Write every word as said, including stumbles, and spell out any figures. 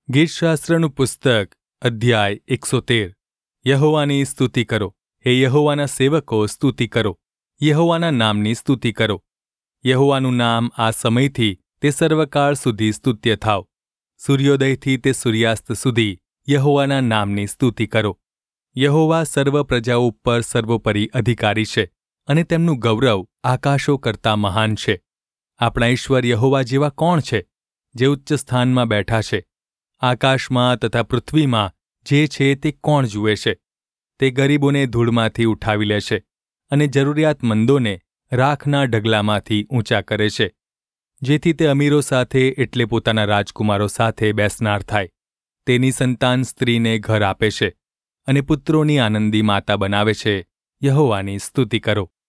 ગીતશાસ્ત્રનું પુસ્તક અધ્યાય એકસો તેર. યહોવાની સ્તુતિ કરો. હે યહોવાના સેવકો, સ્તુતિ કરો. યહોવાના નામની સ્તુતિ કરો. યહોવાનું નામ આ સમયથી તે સર્વકાળ સુધી સ્તુત્ય થાવ. સૂર્યોદયથી તે સૂર્યાસ્ત સુધી યહોવાના નામની સ્તુતિ કરો. યહોવા સર્વ પ્રજાઓ ઉપર સર્વોપરી અધિકારી છે, અને તેમનું ગૌરવ આકાશો કરતાં મહાન છે. આપણા ઈશ્વર યહોવા જેવા કોણ છે, જે ઉચ્ચ સ્થાનમાં બેઠા છે? આકાશમાં તથા પૃથ્વીમાં જે છે તે કોણ જુએ છે? તે ગરીબોને ધૂળમાંથી ઉઠાવી લે છે, અને જરૂરિયાતમંદોને રાખના ઢગલામાંથી ઊંચા કરે છે, જેથી તે અમીરો સાથે એટલે પોતાના રાજકુમારો સાથે બેસનાર થાય. તેની સંતાન સ્ત્રીને ઘર આપે છે, અને પુત્રોની આનંદી માતા બનાવે છે. યહોવાની સ્તુતિ કરો.